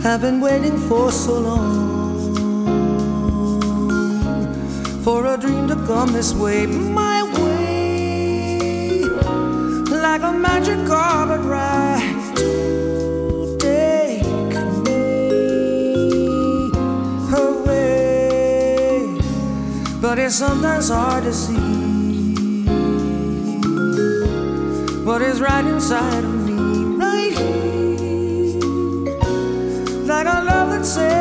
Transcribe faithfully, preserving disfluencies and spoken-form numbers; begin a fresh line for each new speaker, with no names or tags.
I've been waiting for so long for a dream to come this way, my way, like a magic carpet ride to take me away. But it's sometimes hard to see what is right inside of me, right here, like a love that says